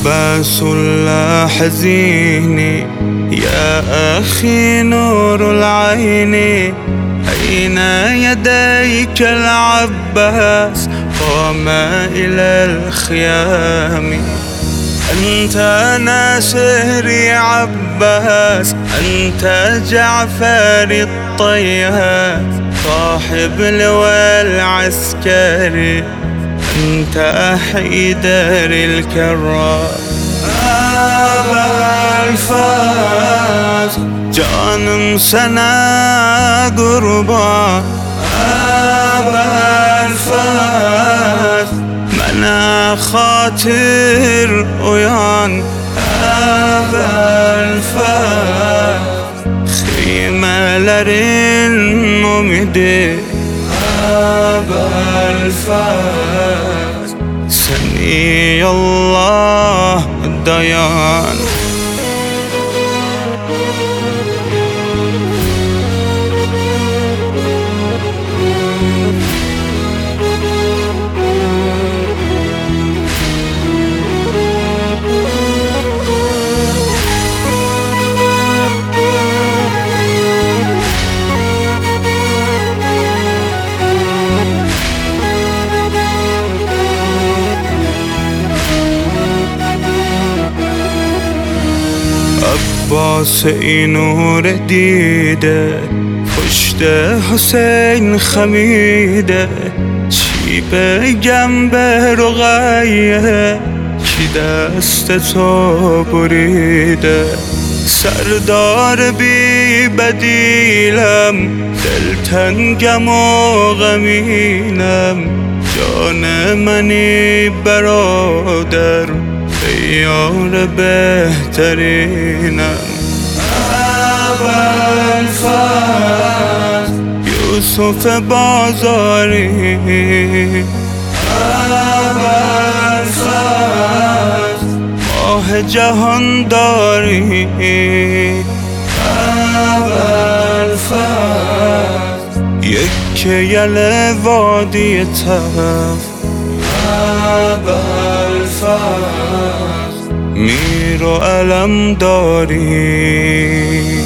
عباس لا حزيني يا أخي نور العين، أين يديك العباس قام إلى الخيام. أنت ناصري عباس، أنت جعفر الطيار صاحب لواء العسكري، أنت حيدر الكرار. أبا الفاس جانم سنا قربان، أبا الفاس منا خاطر ويان. أبا الفاس خيمelerin umidi، أبا الفاس سني الله dayan. عباس ای نور دیده پشت حسین خمیده، چی بگم به رقیه کی دست تو بریده. سردار بی بدیلم دلتنگم و غمینم، جان منی برادر یار بهترینم. أبا الفاس یوسف بازاری، أبا الفاس ماه جهان داری، أبا الفاس یک یل وادی تف. أبا الفاس میر و علم داری.